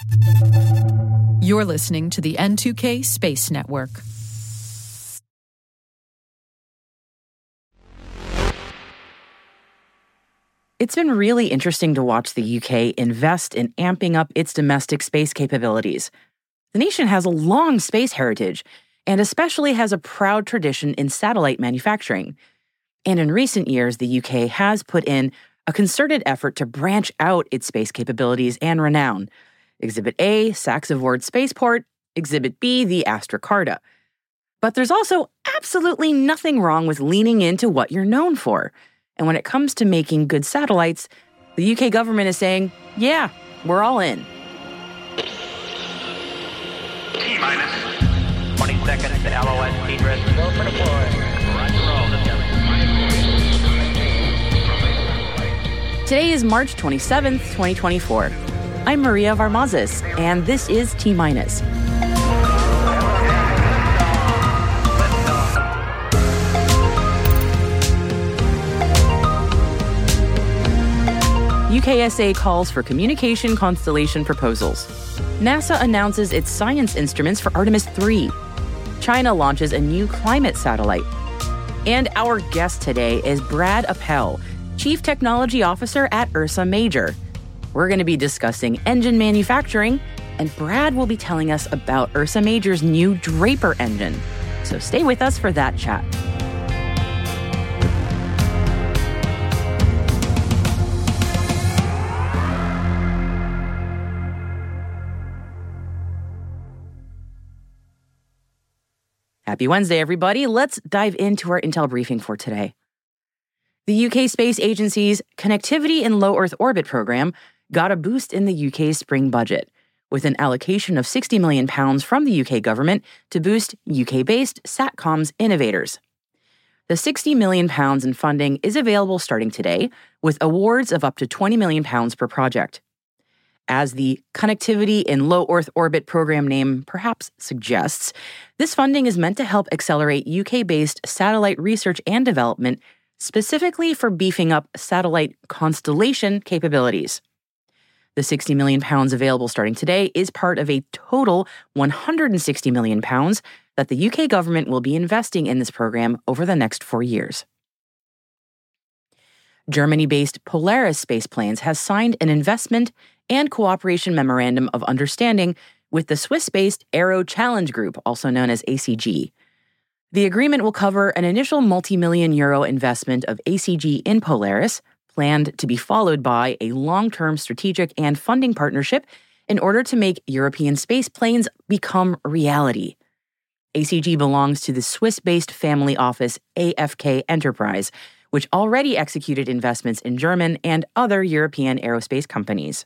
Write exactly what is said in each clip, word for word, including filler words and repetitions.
You're listening to the N two K Space Network. It's been really interesting to watch the U K invest in amping up its domestic space capabilities. The nation has a long space heritage, and especially has a proud tradition in satellite manufacturing. And in recent years, the U K has put in a concerted effort to branch out its space capabilities and renown. Exhibit A, Saxe-Ford Spaceport. Exhibit B, the Astra Carta. But there's also absolutely nothing wrong with leaning into what you're known for. And when it comes to making good satellites, the U K government is saying, yeah, we're all in. T-minus twenty seconds to L O S speed rest. Go for deploy. Today is March twenty-seventh, twenty twenty-four. I'm Maria Varmazes, and this is T-minus. U K S A calls for communication constellation proposals. NASA announces its science instruments for Artemis three. China launches a new climate satellite. And our guest today is Brad Appel, Chief Technology Officer at Ursa Major. We're going to be discussing engine manufacturing, and Brad will be telling us about Ursa Major's new Draper engine. So stay with us for that chat. Happy Wednesday, everybody. Let's dive into our Intel briefing for today. The U K Space Agency's Connectivity in Low Earth Orbit program got a boost in the U K's spring budget, with an allocation of sixty million pounds from the U K government to boost U K-based SATCOM's innovators. The sixty million pounds in funding is available starting today, with awards of up to twenty million pounds per project. As the Connectivity in Low Earth Orbit program name perhaps suggests, this funding is meant to help accelerate U K-based satellite research and development, specifically for beefing up satellite constellation capabilities. The sixty million pounds available starting today is part of a total one hundred sixty million pounds that the U K government will be investing in this program over the next four years. Germany-based Polaris Space Planes has signed an investment and cooperation memorandum of understanding with the Swiss-based Aero Challenge Group, also known as A C G. The agreement will cover an initial multi-million euro investment of A C G in Polaris, planned to be followed by a long-term strategic and funding partnership in order to make European space planes become reality. A C G belongs to the Swiss-based family office A F K Enterprise, which already executed investments in German and other European aerospace companies.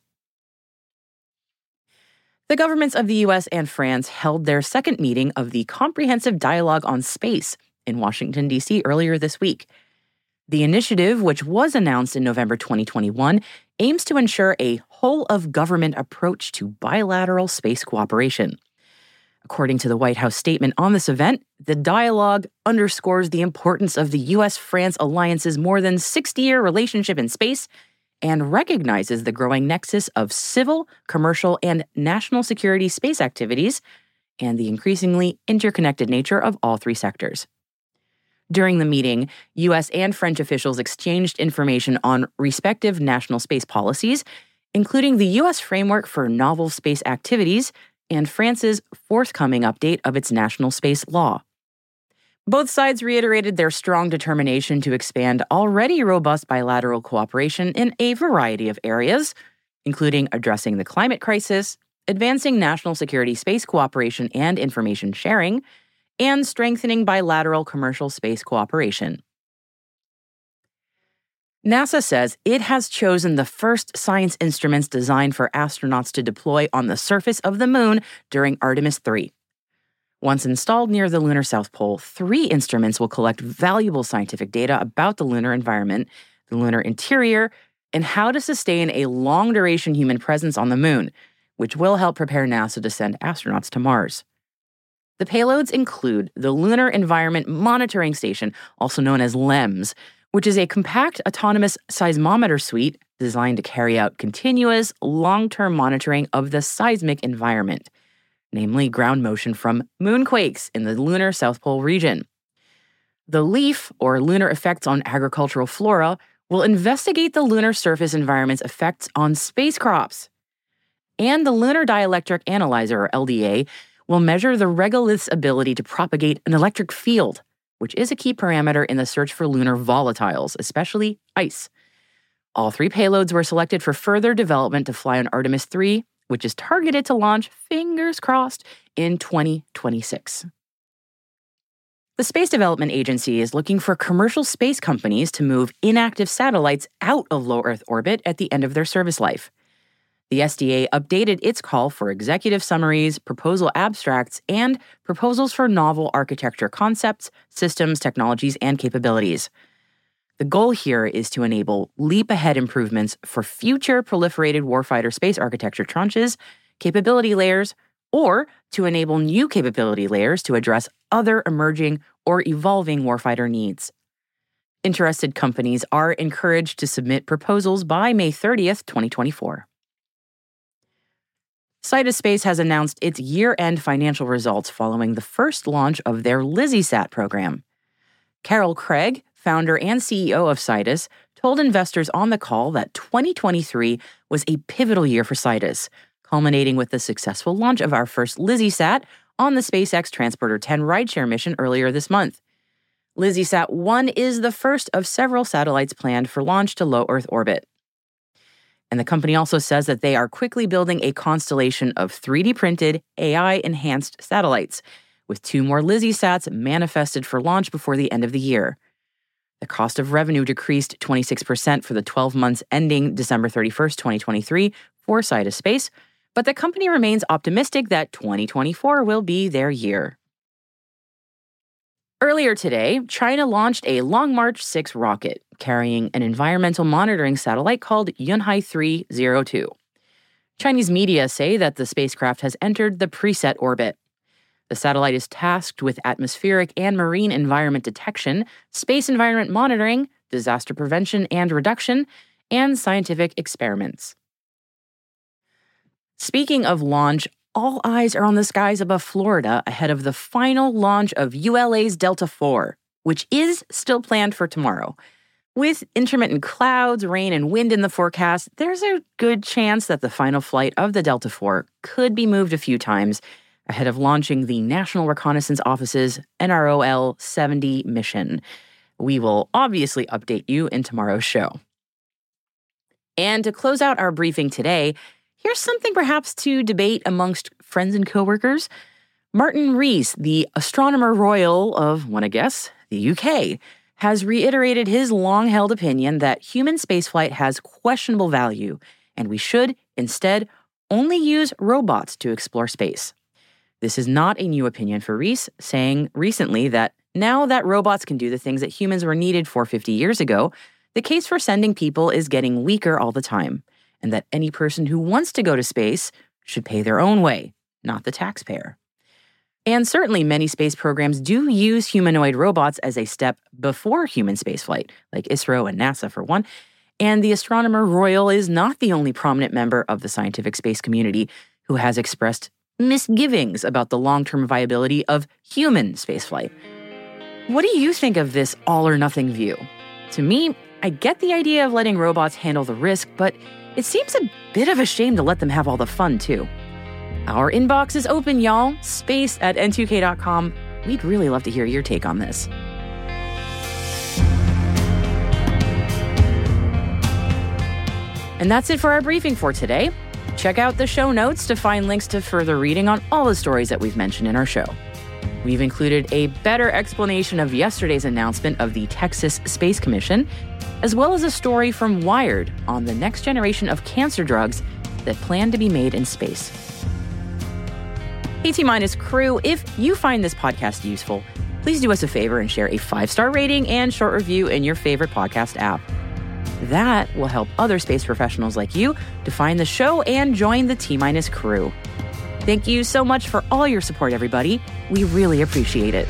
The governments of the U S and France held their second meeting of the Comprehensive Dialogue on Space in Washington, D C earlier this week. The initiative, which was announced in November twenty twenty-one, aims to ensure a whole-of-government approach to bilateral space cooperation. According to the White House statement on this event, the dialogue underscores the importance of the U S France alliance's more than sixty-year relationship in space and recognizes the growing nexus of civil, commercial, and national security space activities and the increasingly interconnected nature of all three sectors. During the meeting, U S and French officials exchanged information on respective national space policies, including the U S framework for novel space activities and France's forthcoming update of its national space law. Both sides reiterated their strong determination to expand already robust bilateral cooperation in a variety of areas, including addressing the climate crisis, advancing national security space cooperation and information sharing, and strengthening bilateral commercial space cooperation. NASA says it has chosen the first science instruments designed for astronauts to deploy on the surface of the moon during Artemis three. Once installed near the lunar South Pole, three instruments will collect valuable scientific data about the lunar environment, the lunar interior, and how to sustain a long-duration human presence on the moon, which will help prepare NASA to send astronauts to Mars. The payloads include the Lunar Environment Monitoring Station, also known as LEMS, which is a compact autonomous seismometer suite designed to carry out continuous, long-term monitoring of the seismic environment, namely ground motion from moonquakes in the lunar South Pole region. The LEAF, or Lunar Effects on Agricultural Flora, will investigate the lunar surface environment's effects on space crops. And the Lunar Dielectric Analyzer, or L D A, will measure the regolith's ability to propagate an electric field, which is a key parameter in the search for lunar volatiles, especially ice. All three payloads were selected for further development to fly on Artemis three, which is targeted to launch, fingers crossed, in twenty twenty-six. The Space Development Agency is looking for commercial space companies to move inactive satellites out of low Earth orbit at the end of their service life. The S D A updated its call for executive summaries, proposal abstracts, and proposals for novel architecture concepts, systems, technologies, and capabilities. The goal here is to enable leap-ahead improvements for future proliferated warfighter space architecture tranches, capability layers, or to enable new capability layers to address other emerging or evolving warfighter needs. Interested companies are encouraged to submit proposals by May thirtieth, twenty twenty-four. Sidus Space has announced its year-end financial results following the first launch of their LizzieSat program. Carol Craig, founder and C E O of Sidus, told investors on the call that twenty twenty-three was a pivotal year for Sidus, culminating with the successful launch of our first LizzieSat on the SpaceX Transporter ten rideshare mission earlier this month. LizzieSat one is the first of several satellites planned for launch to low Earth orbit. And the company also says that they are quickly building a constellation of three D printed, A I-enhanced satellites, with two more LizzieSats manifested for launch before the end of the year. The cost of revenue decreased twenty-six percent for the twelve months ending December thirty-first, twenty twenty-three for Sidus Space, but the company remains optimistic that twenty twenty-four will be their year. Earlier today, China launched a Long March six rocket carrying an environmental monitoring satellite called Yunhai three oh two. Chinese media say that the spacecraft has entered the preset orbit. The satellite is tasked with atmospheric and marine environment detection, space environment monitoring, disaster prevention and reduction, and scientific experiments. Speaking of launch, all eyes are on the skies above Florida ahead of the final launch of U L A's Delta four, which is still planned for tomorrow. With intermittent clouds, rain, and wind in the forecast, there's a good chance that the final flight of the Delta four could be moved a few times ahead of launching the National Reconnaissance Office's N R O L seventy mission. We will obviously update you in tomorrow's show. And to close out our briefing today, here's something perhaps to debate amongst friends and coworkers. Martin Rees, the Astronomer Royal of, wanna guess, the U K, has reiterated his long-held opinion that human spaceflight has questionable value, and we should, instead, only use robots to explore space. This is not a new opinion for Rees, saying recently that now that robots can do the things that humans were needed for fifty years ago, the case for sending people is getting weaker all the time, and that any person who wants to go to space should pay their own way, not the taxpayer. And certainly many space programs do use humanoid robots as a step before human spaceflight, like ISRO and NASA for one, and the Astronomer Royal is not the only prominent member of the scientific space community who has expressed misgivings about the long-term viability of human spaceflight. What do you think of this all-or-nothing view? To me, I get the idea of letting robots handle the risk, but it seems a bit of a shame to let them have all the fun, too. Our inbox is open, y'all. Space at N two K dot com. We'd really love to hear your take on this. And that's it for our briefing for today. Check out the show notes to find links to further reading on all the stories that we've mentioned in our show. We've included a better explanation of yesterday's announcement of the Texas Space Commission, as well as a story from Wired on the next generation of cancer drugs that plan to be made in space. Hey T-Minus crew, if you find this podcast useful, please do us a favor and share a five-star rating and short review in your favorite podcast app. That will help other space professionals like you to find the show and join the T-Minus crew. Thank you so much for all your support, everybody. We really appreciate it.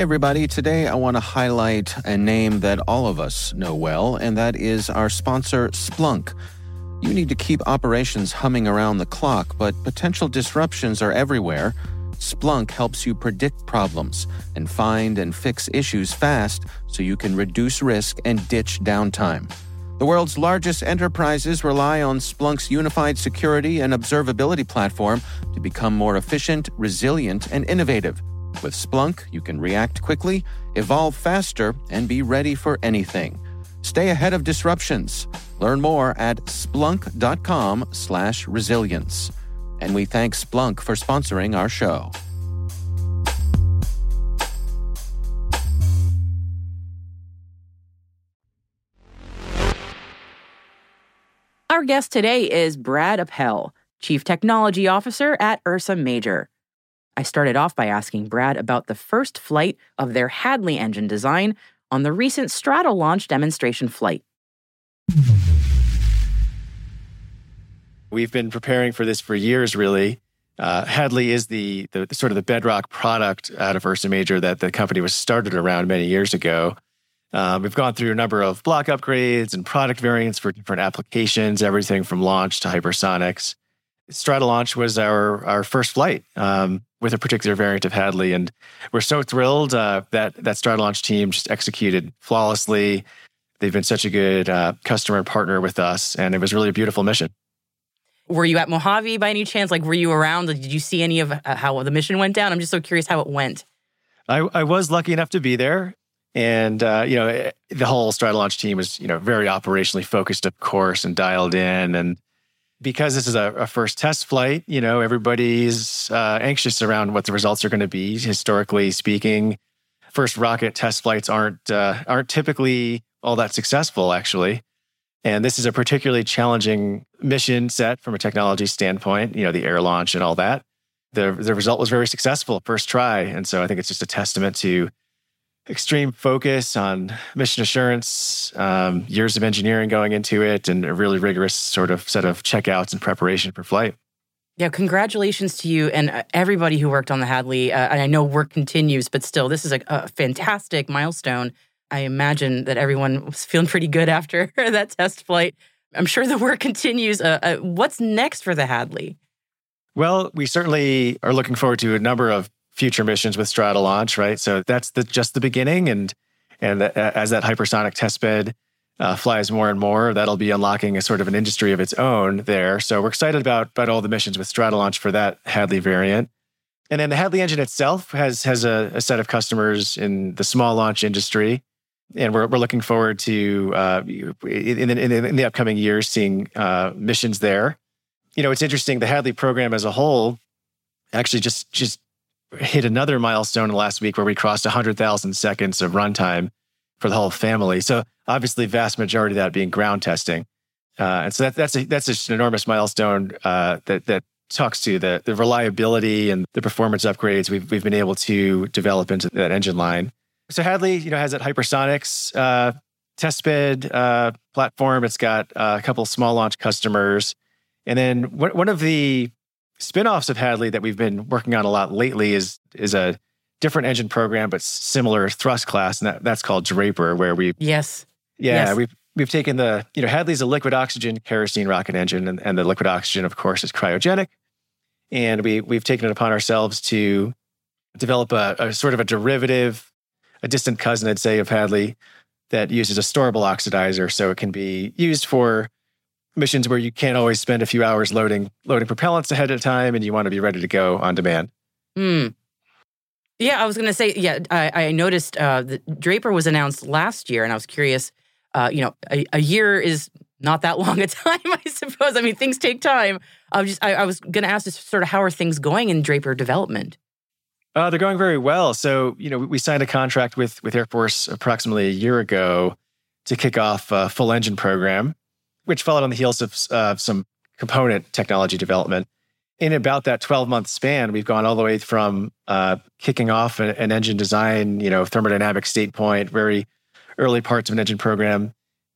everybody. Today I want to highlight a name that all of us know well, and that is our sponsor, Splunk. You need to keep operations humming around the clock, but potential disruptions are everywhere. Splunk helps you predict problems and find and fix issues fast so you can reduce risk and ditch downtime. The world's largest enterprises rely on Splunk's unified security and observability platform to become more efficient, resilient, and innovative. With Splunk, you can react quickly, evolve faster, and be ready for anything. Stay ahead of disruptions. Learn more at splunk.com slash resilience. And we thank Splunk for sponsoring our show. Our guest today is Brad Appel, Chief Technology Officer at Ursa Major. I started off by asking Brad about the first flight of their Hadley engine design on the recent Stratolaunch demonstration flight. We've been preparing for this for years, really. Uh, Hadley is the, the, the sort of the bedrock product out of Ursa Major that the company was started around many years ago. Uh, we've gone through a number of block upgrades and product variants for different applications, everything from launch to hypersonics. Stratolaunch was our our first flight um, with a particular variant of Hadley, and we're so thrilled uh, that that Stratolaunch team just executed flawlessly. They've been such a good uh, customer and partner with us, and it was really a beautiful mission. Were you at Mojave by any chance? Like, were you around? Did you see any of how the mission went down? I'm just so curious how it went. I, I was lucky enough to be there. And, uh, you know, the whole Stratolaunch team was, you know, very operationally focused, of course, and dialed in. And because this is a, a first test flight, you know, everybody's uh, anxious around what the results are going to be. Historically speaking, first rocket test flights aren't uh, aren't typically all that successful, actually. And this is a particularly challenging mission set from a technology standpoint, you know, the air launch and all that. The, the result was very successful, first try. And so I think it's just a testament to extreme focus on mission assurance, um, years of engineering going into it, and a really rigorous sort of set of checkouts and preparation for flight. Yeah, congratulations to you and everybody who worked on the Hadley. Uh, and I know work continues, but still, this is a, a fantastic milestone. I imagine that everyone was feeling pretty good after that test flight. I'm sure the work continues. Uh, uh, what's next for the Hadley? Well, we certainly are looking forward to a number of future missions with Stratolaunch, right? So that's the, just the beginning. And and as that hypersonic testbed uh, flies more and more, that'll be unlocking a sort of an industry of its own there. So we're excited about, about all the missions with Stratolaunch for that Hadley variant. And then the Hadley engine itself has has a, a set of customers in the small launch industry. And we're we're looking forward to, uh, in, in, in the upcoming years, seeing uh, missions there. You know, it's interesting, the Hadley program as a whole actually just just hit another milestone last week where we crossed one hundred thousand seconds of runtime for the whole family. So obviously, vast majority of that being ground testing. Uh, and so that, that's a, that's just an enormous milestone uh, that that talks to the, the reliability and the performance upgrades we've we've been able to develop into that engine line. So Hadley, you know, has that hypersonics uh, testbed uh, platform. It's got uh, a couple of small launch customers. And then one one of the spinoffs of Hadley that we've been working on a lot lately is is a different engine program, but similar thrust class, and that, that's called Draper, where we yes, yeah, yes. we've we've taken the you know Hadley's a liquid oxygen kerosene rocket engine, and, and the liquid oxygen, of course, is cryogenic, and we we've taken it upon ourselves to develop a, a sort of a derivative, a distant cousin, I'd say, of Hadley that uses a storable oxidizer, so it can be used for missions where you can't always spend a few hours loading loading propellants ahead of time, and you want to be ready to go on demand. Hmm. Yeah, I was going to say, yeah, I, I noticed uh, that Draper was announced last year, and I was curious, uh, you know, a, a year is not that long a time, I suppose. I mean, things take time. I, just, I, I was going to ask just sort of how are things going in Draper development? Uh, they're going very well. So, you know, we signed a contract with, with Air Force approximately a year ago to kick off a full engine program, which followed on the heels of uh, some component technology development. In about that twelve-month span, we've gone all the way from uh, kicking off a, an engine design, you know, thermodynamic state point, very early parts of an engine program,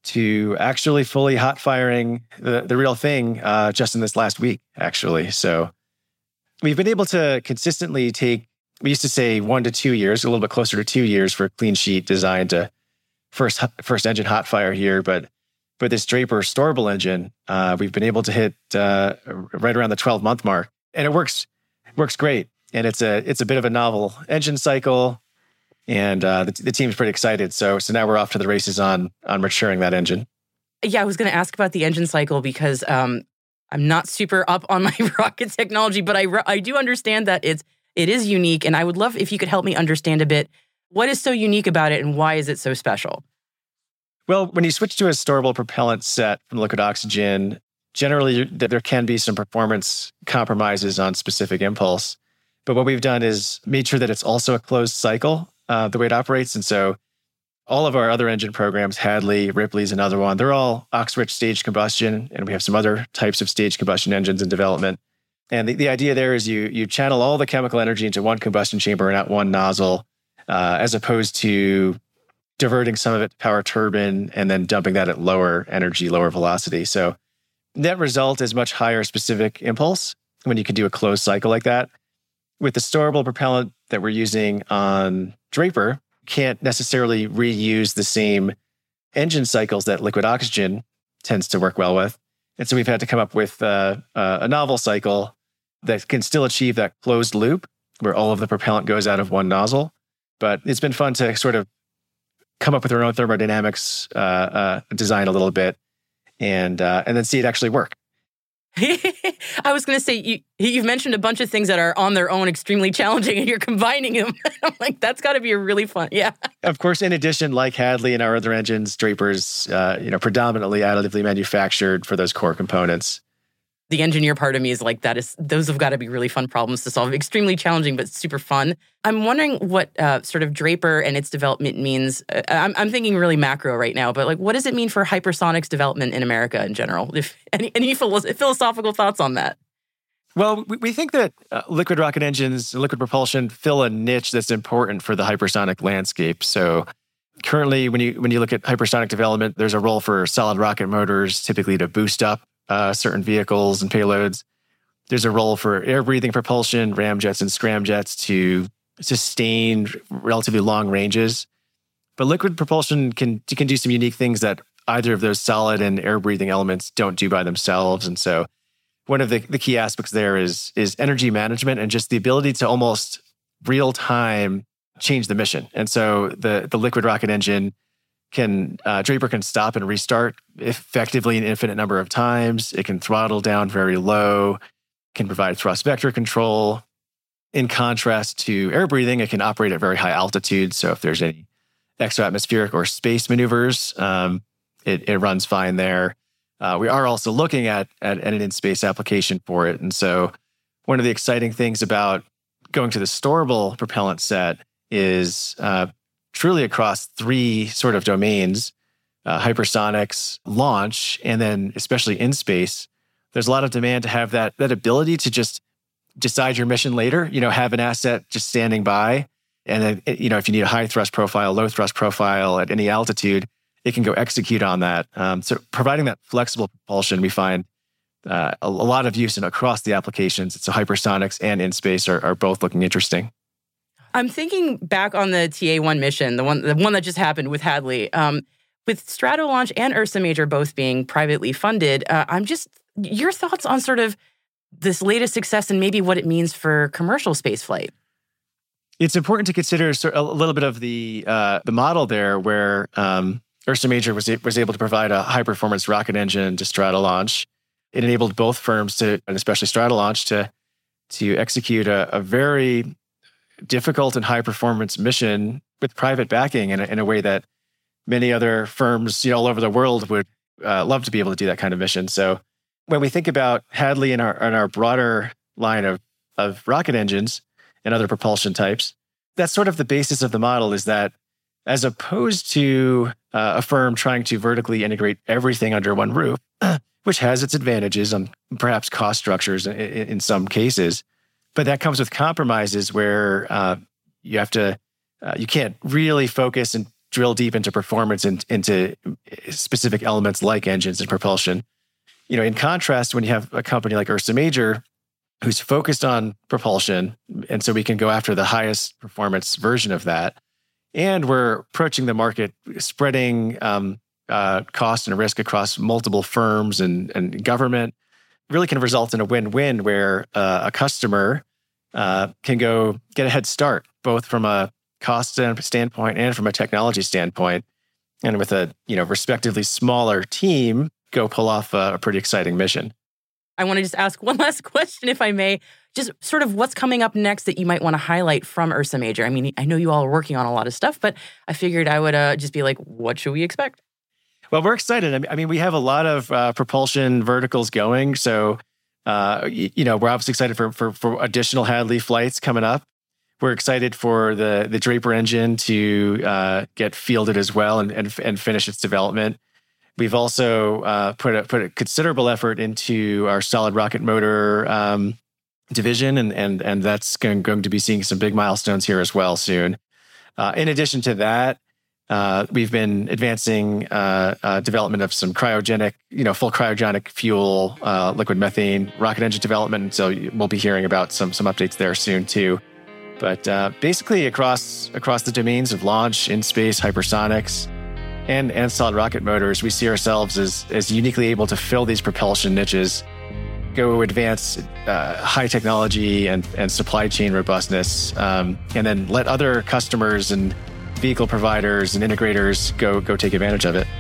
to actually fully hot firing the, the real thing uh, just in this last week, actually. So we've been able to consistently take we used to say one to two years, a little bit closer to two years for clean sheet design to first first engine hot fire here. But but this Draper storable engine, uh, we've been able to hit uh, right around the twelve month mark, and it works works great. And it's a it's a bit of a novel engine cycle, and uh, the, the team's pretty excited. So so now we're off to the races on on maturing that engine. Yeah, I was going to ask about the engine cycle because um, I'm not super up on my rocket technology, but I I do understand that it's it is unique, and I would love if you could help me understand a bit what is so unique about it and why is it so special. Well, when you switch to a storable propellant set from liquid oxygen, generally there can be some performance compromises on specific impulse. But what we've done is made sure that it's also a closed cycle, uh, the way it operates. And so all of our other engine programs, Hadley, Ripley's another one, they're all Oxrich staged combustion, and we have some other types of staged combustion engines in development. And the, the idea there is you you channel all the chemical energy into one combustion chamber and not one nozzle, uh, as opposed to diverting some of it to power turbine and then dumping that at lower energy, lower velocity. So net result is much higher specific impulse when you can do a closed cycle like that. With the storable propellant that we're using on Draper, can't necessarily reuse the same engine cycles that liquid oxygen tends to work well with. And so we've had to come up with uh, uh, a novel cycle that can still achieve that closed loop where all of the propellant goes out of one nozzle. But it's been fun to sort of come up with our own thermodynamics uh, uh, design a little bit and uh, and then see it actually work. I was going to say, you, you've mentioned a bunch of things that are on their own extremely challenging, and you're combining them. I'm like, that's got to be a really fun, yeah. Of course, in addition, like Hadley and our other engines, Draper's, uh, you know, predominantly additively manufactured for those core components. The engineer part of me is like, that is, those have got to be really fun problems to solve. Extremely challenging, but super fun. I'm wondering what uh, sort of Draper and its development means. Uh, I'm, I'm thinking really macro right now, but like, what does it mean for hypersonics development in America in general? If any, any philosophical thoughts on that? Well, we, we think that uh, liquid rocket engines, liquid propulsion fill a niche that's important for the hypersonic landscape. So currently, when you when you look at hypersonic development, there's a role for solid rocket motors, typically to boost up Uh, certain vehicles and payloads. There's a role for air-breathing propulsion, ramjets and scramjets to sustain relatively long ranges. But liquid propulsion can, can do some unique things that either of those solid and air-breathing elements don't do by themselves. And so one of the, the key aspects there is, is energy management and just the ability to almost real-time change the mission. And so the, the liquid rocket engine Can uh, Draper can stop and restart effectively an infinite number of times. It can throttle down very low, can provide thrust vector control. In contrast to air breathing, it can operate at very high altitudes. So if there's any exoatmospheric or space maneuvers, um, it, it runs fine there. Uh, we are also looking at, at, at an in-space application for it. And so one of the exciting things about going to the storable propellant set is uh, truly across three sort of domains, uh, hypersonics, launch, and then especially in space. There's a lot of demand to have that that ability to just decide your mission later, you know, have an asset just standing by. And then, you know, if you need a high thrust profile, low thrust profile at any altitude, it can go execute on that. Um, so providing that flexible propulsion, we find uh, a, a lot of use in across the applications. So hypersonics and in space are, are both looking interesting. I'm thinking back on the T A one mission, the one the one that just happened with Hadley. Um, with Stratolaunch and Ursa Major both being privately funded, uh, I'm just, your thoughts on sort of this latest success and maybe what it means for commercial spaceflight? It's important to consider a little bit of the uh, the model there where um, Ursa Major was, was able to provide a high-performance rocket engine to Stratolaunch. It enabled both firms to, and especially Stratolaunch, to, to execute a, a very difficult and high-performance mission with private backing in a, in a way that many other firms, you know, all over the world would uh, love to be able to do that kind of mission. So when we think about Hadley and our and our broader line of, of rocket engines and other propulsion types, that's sort of the basis of the model, is that as opposed to uh, a firm trying to vertically integrate everything under one roof, which has its advantages on perhaps cost structures in, in some cases, but that comes with compromises where uh, you have to, uh, you can't really focus and drill deep into performance and into specific elements like engines and propulsion. You know, in contrast, when you have a company like Ursa Major, who's focused on propulsion. And so we can go after the highest performance version of that. And we're approaching the market, spreading um, uh, cost and risk across multiple firms and, and government. Really can result in a win-win where uh, a customer uh, can go get a head start, both from a cost standpoint and from a technology standpoint. And with a you know respectively smaller team, go pull off a, a pretty exciting mission. I want to just ask one last question, if I may. Just sort of what's coming up next that you might want to highlight from Ursa Major? I mean, I know you all are working on a lot of stuff, but I figured I would uh, just be like, what should we expect? Well, we're excited. I mean, we have a lot of uh, propulsion verticals going. So, uh, you know, we're obviously excited for, for, for additional Hadley flights coming up. We're excited for the, the Draper engine to uh, get fielded as well and, and, and finish its development. We've also uh, put a, put a considerable effort into our solid rocket motor um, division, and and and that's going, going to be seeing some big milestones here as well soon. Uh, in addition to that, uh, we've been advancing uh, uh, development of some cryogenic, you know, full cryogenic fuel, uh, liquid methane rocket engine development. So we'll be hearing about some some updates there soon too. But uh, basically across across the domains of launch, in space, hypersonics, and and solid rocket motors, we see ourselves as as uniquely able to fill these propulsion niches, go advance uh, high technology and and supply chain robustness, um, and then let other customers and vehicle providers and integrators go go take advantage of it.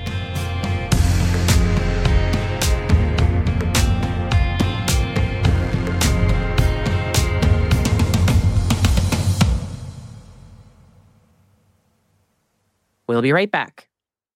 We'll be right back.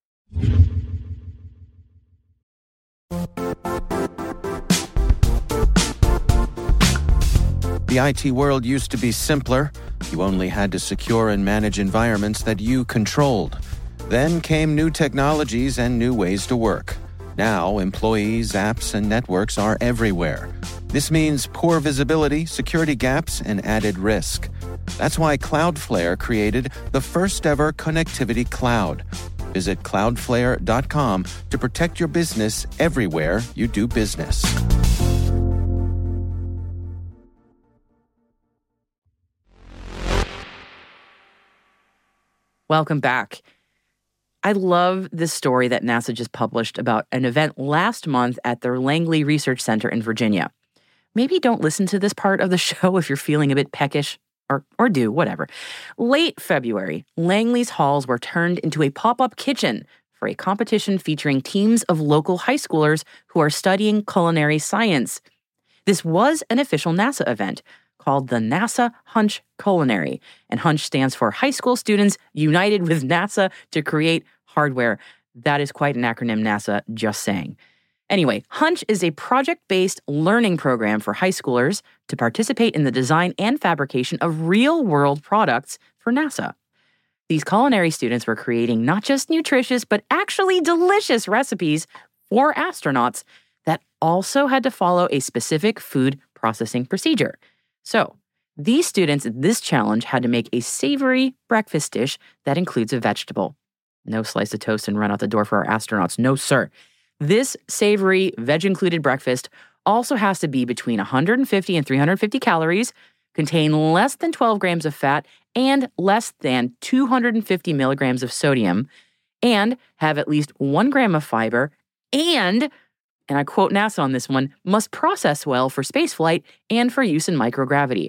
The I T world used to be simpler. You only had to secure and manage environments that you controlled. Then came new technologies and new ways to work. Now, employees, apps, and networks are everywhere. This means poor visibility, security gaps, and added risk. That's why Cloudflare created the first-ever connectivity cloud. Visit cloudflare dot com to protect your business everywhere you do business. Welcome back. I love this story that NASA just published about an event last month at their Langley Research Center in Virginia. Maybe don't listen to this part of the show if you're feeling a bit peckish, or, or do, whatever. Late February, Langley's halls were turned into a pop-up kitchen for a competition featuring teams of local high schoolers who are studying culinary science. This was an official NASA event called the NASA Hunch Culinary, and Hunch stands for High School Students United with NASA to Create Hardware. That is quite an acronym, NASA, just saying. Anyway, Hunch is a project-based learning program for high schoolers to participate in the design and fabrication of real-world products for NASA. These culinary students were creating not just nutritious, but actually delicious recipes for astronauts that also had to follow a specific food processing procedure. So, these students in this challenge had to make a savory breakfast dish that includes a vegetable. No slice of toast and run out the door for our astronauts. No, sir. This savory, veg-included breakfast also has to be between one hundred fifty and three hundred fifty calories, contain less than twelve grams of fat, and less than two hundred fifty milligrams of sodium, and have at least one gram of fiber, and, and I quote NASA on this one, must process well for spaceflight and for use in microgravity.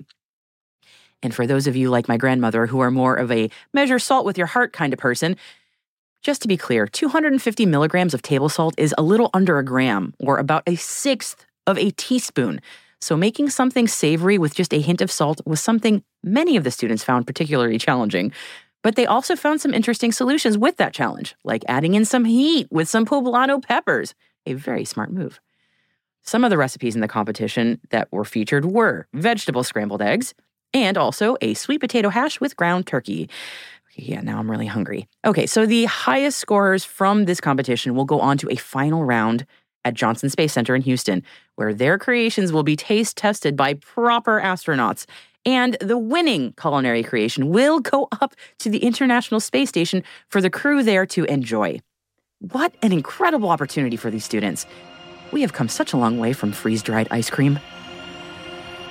And for those of you like my grandmother who are more of a measure salt with your heart kind of person, just to be clear, two hundred fifty milligrams of table salt is a little under a gram, or about a sixth of a teaspoon. So making something savory with just a hint of salt was something many of the students found particularly challenging. But they also found some interesting solutions with that challenge, like adding in some heat with some poblano peppers, a very smart move. Some of the recipes in the competition that were featured were vegetable scrambled eggs, and also a sweet potato hash with ground turkey. Yeah, now I'm really hungry. Okay, so the highest scorers from this competition will go on to a final round at Johnson Space Center in Houston, where their creations will be taste tested by proper astronauts. And the winning culinary creation will go up to the International Space Station for the crew there to enjoy. What an incredible opportunity for these students. We have come such a long way from freeze-dried ice cream.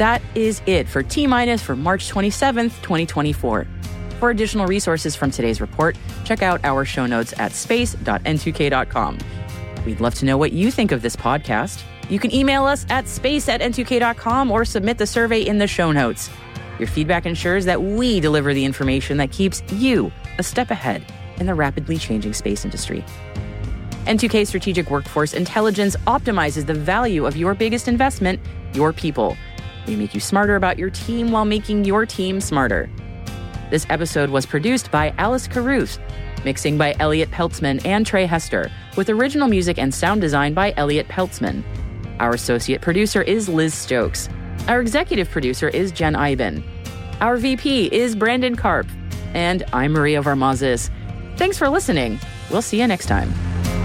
That is it for T-Minus for March twenty-seventh, twenty twenty-four. For additional resources from today's report, check out our show notes at space dot N two K dot com. We'd love to know what you think of this podcast. You can email us at space at N two K dot com or submit the survey in the show notes. Your feedback ensures that we deliver the information that keeps you a step ahead in the rapidly changing space industry. N two K Strategic Workforce Intelligence optimizes the value of your biggest investment, your people. We make you smarter about your team while making your team smarter. This episode was produced by Alice Carruth, mixing by Elliot Peltzman and Trey Hester, with original music and sound design by Elliot Peltzman. Our associate producer is Liz Stokes. Our executive producer is Jen Iben. Our V P is Brandon Karp. And I'm Maria Varmazes. Thanks for listening. We'll see you next time.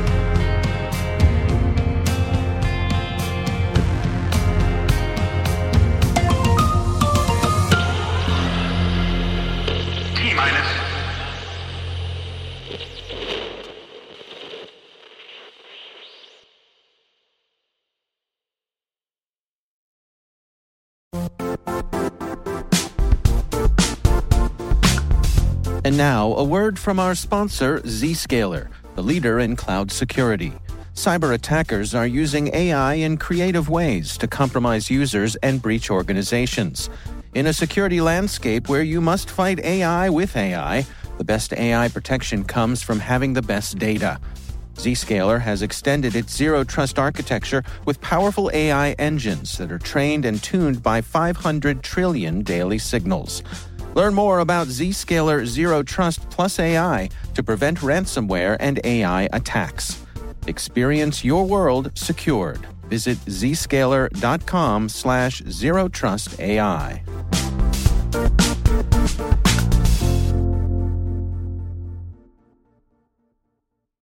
And now, a word from our sponsor, Zscaler, the leader in cloud security. Cyber attackers are using A I in creative ways to compromise users and breach organizations. In a security landscape where you must fight A I with A I, the best A I protection comes from having the best data. Zscaler has extended its zero-trust architecture with powerful A I engines that are trained and tuned by five hundred trillion daily signals. Learn more about Zscaler Zero Trust Plus A I to prevent ransomware and A I attacks. Experience your world secured. Visit zscaler dot com slash zero trust A I.